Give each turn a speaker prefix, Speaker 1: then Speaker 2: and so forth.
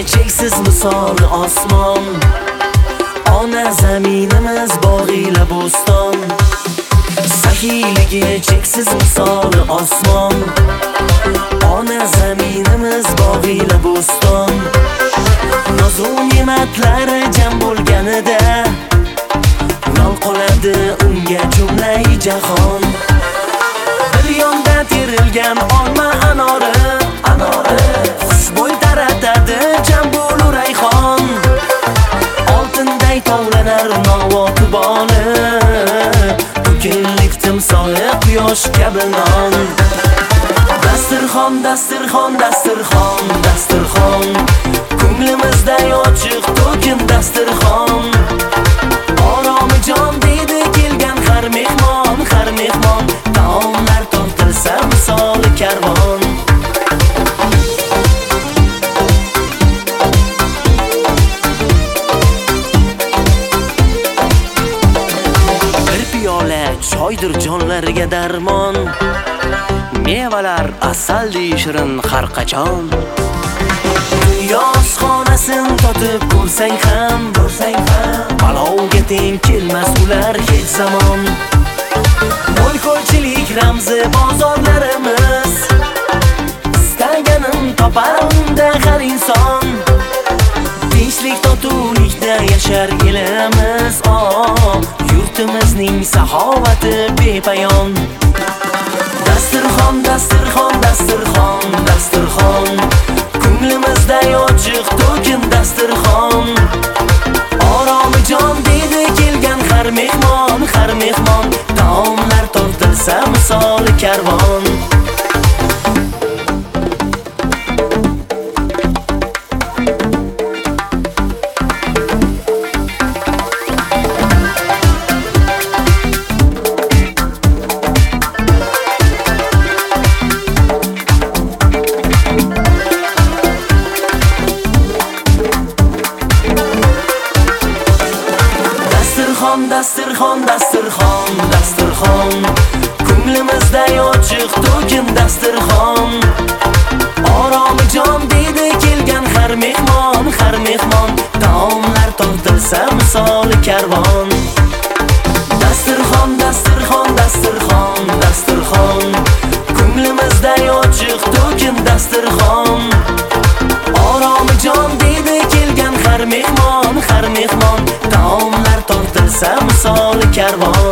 Speaker 1: cheksiz misoli osmon, ona zaminimiz bog'ila bo'ston. Saxiyligi cheksiz misoli osmon, ona zaminimiz bog'ila bo'ston. Nozu ne'matlari jam bo'lganida lol qoladi unga jumlai jahon. Bir yonda terilgan olma anori, xushbo'y taratadi jam bo'lu rayhon. Oltinday tovlanar novoti boni, bugunlik timsoli quyosh kabi non. Dasturxon, dasturxon, dasturxon, dasturxon, ko'nglimizda ochiq to'kin dasturxon. Oromi jon deydi kelgan har mehmon, har mehmon. Taomlar tortilsa misoli karvon. Bir piyola choydir jonlariga darmon, mevalar asalli shirin har qachon. Yoz xonasin totib ko'rsang ham, palovga teng kelmas ular hech zamon. Mo'l-ko'lchilik ramzi bozorlarimiz, istaganin topar unda har inson. Tinchlik totuvlikda yashar elimiz, yurtimizning saxovati bepayon. Dasturxon, dasturxon, dasturxon, dasturxon, ko'nglimizda ochiq to'kin dasturxon. Oromi jon deydi kelgan har mehmon, har mehmon. Taomlar tortilsa misoli karvon. Dasturxon, dasturxon, dasturxon, ko'nglimizda ochiq to'kin dasturxon. Oromi jon deydi kelgan har mehmon, har mehmon. Taomlar tortilsa misoli karvon. Dasturxon, dasturxon, dasturxon, dasturxon, ko'nglimizda ochiq to'kin dasturxon. Oromi jon deydi kelgan har mehmon, har mehmon. Taomlar tortilsa misoli karvon.